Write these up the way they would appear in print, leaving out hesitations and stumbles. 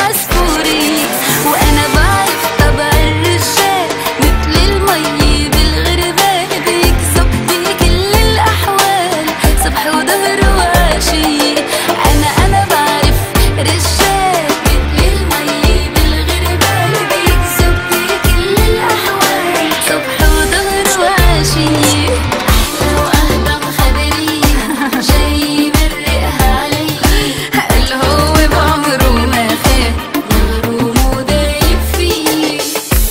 عصفوري. وانا بعرف طبع الرجال مثل المي بالغربال، بيكذب بكل الاحوال صبح وظهر وعشية. انا بعرف رجال مثل المي بالغربال، بيكذب بكل الاحوال صبح وظهر وعشية. احلى واهضم خبريه جاي مرقها علي، اللي هو بعمره ما خان مغروم ودايب فيه.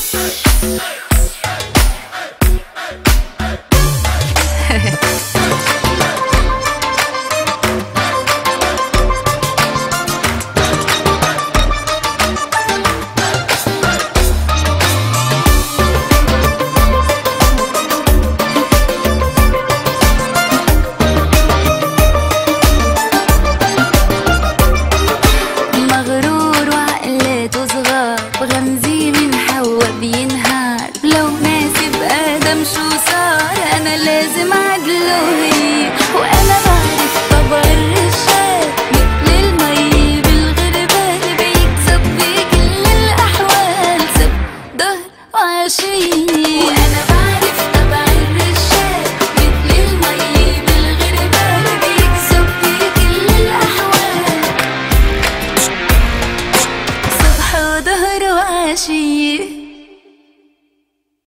مغرور وعقلاته صغار، بغمزي من حوا بينهار. لو ناسي بآدم شو صار، أنا لازم أعدله هي. وأنا بعرف طبع الرجال مثل المي بالغربال، بيكذب بكل الأحوال سب ظهر وعشية. وأنا بعرف طبع الرجال مثل المي بالغربال، بيكذب بكل الأحوال صبح وظهر وعشية.